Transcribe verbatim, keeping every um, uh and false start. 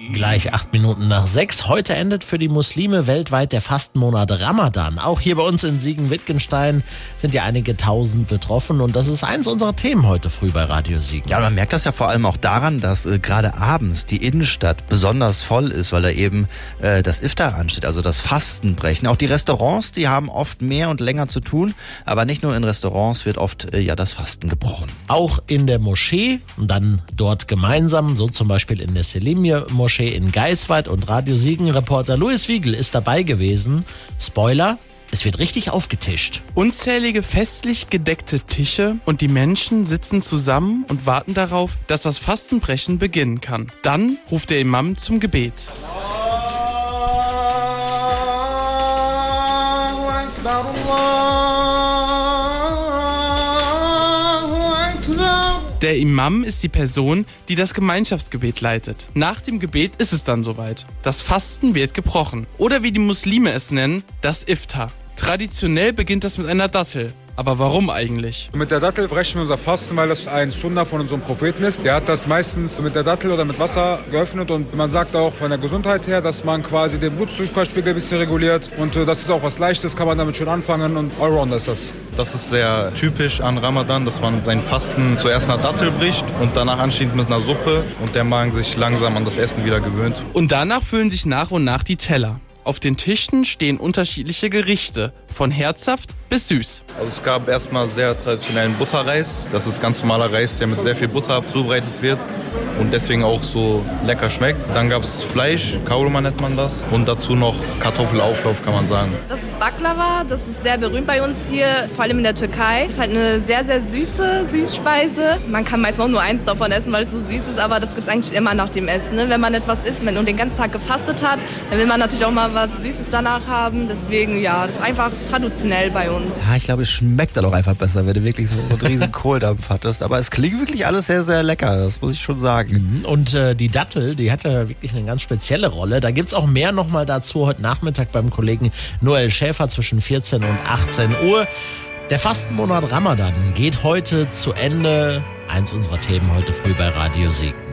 Gleich acht Minuten nach sechs. Heute endet für die Muslime weltweit der Fastenmonat Ramadan. Auch hier bei uns in Siegen-Wittgenstein sind ja einige tausend betroffen. Und das ist eins unserer Themen heute früh bei Radio Siegen. Ja, man merkt das ja vor allem auch daran, dass äh, gerade abends die Innenstadt besonders voll ist, weil da eben äh, das Iftar ansteht, also das Fastenbrechen. Auch die Restaurants, die haben oft mehr und länger zu tun. Aber nicht nur in Restaurants wird oft äh, ja das Fasten gebrochen. Auch in der Moschee und dann dort gemeinsam, so zum Beispiel in der Selimje-Moschee in Geisweit, und Radio Siegen-Reporter Louis Wiegel ist dabei gewesen. Spoiler: Es wird richtig aufgetischt. Unzählige festlich gedeckte Tische und die Menschen sitzen zusammen und warten darauf, dass das Fastenbrechen beginnen kann. Dann ruft der Imam zum Gebet. Der Imam ist die Person, die das Gemeinschaftsgebet leitet. Nach dem Gebet ist es dann soweit. Das Fasten wird gebrochen. Oder wie die Muslime es nennen, das Iftar. Traditionell beginnt das mit einer Dattel. Aber warum eigentlich? Mit der Dattel brechen wir unser Fasten, weil das ein Sunna von unserem Propheten ist. Der hat das meistens mit der Dattel oder mit Wasser geöffnet, und man sagt auch von der Gesundheit her, dass man quasi den Blutzuckerspiegel ein bisschen reguliert, und das ist auch was Leichtes, kann man damit schon anfangen, und Allrounder ist das. Das ist sehr typisch an Ramadan, dass man sein Fasten zuerst nach Dattel bricht und danach anschließend mit einer Suppe und der Magen sich langsam an das Essen wieder gewöhnt. Und danach füllen sich nach und nach die Teller. Auf den Tischen stehen unterschiedliche Gerichte, von herzhaft bis süß. Also es gab erstmal sehr traditionellen Butterreis. Das ist ganz normaler Reis, der mit sehr viel Butter zubereitet wird und deswegen auch so lecker schmeckt. Dann gab es Fleisch, Kaurma nennt man das, und dazu noch Kartoffelauflauf, kann man sagen. Das ist Baklava, das ist sehr berühmt bei uns hier, vor allem in der Türkei. Das ist halt eine sehr, sehr süße Süßspeise. Man kann meist auch nur eins davon essen, weil es so süß ist, aber das gibt es eigentlich immer nach dem Essen. Ne? Wenn man etwas isst und den ganzen Tag gefastet hat, dann will man natürlich auch mal was Süßes danach haben. Deswegen, ja, das ist einfach traditionell bei uns. Ja, ich glaube, es schmeckt dann auch einfach besser, wenn du wirklich so, so einen riesen Kohldampf hattest. Aber es klingt wirklich alles sehr, sehr lecker, das muss ich schon sagen. Und äh, die Dattel, die hat ja wirklich eine ganz spezielle Rolle. Da gibt es auch mehr nochmal dazu heute Nachmittag beim Kollegen Noel Schäfer zwischen vierzehn und achtzehn Uhr. Der Fastenmonat Ramadan geht heute zu Ende. Eins unserer Themen heute früh bei Radio Siegen.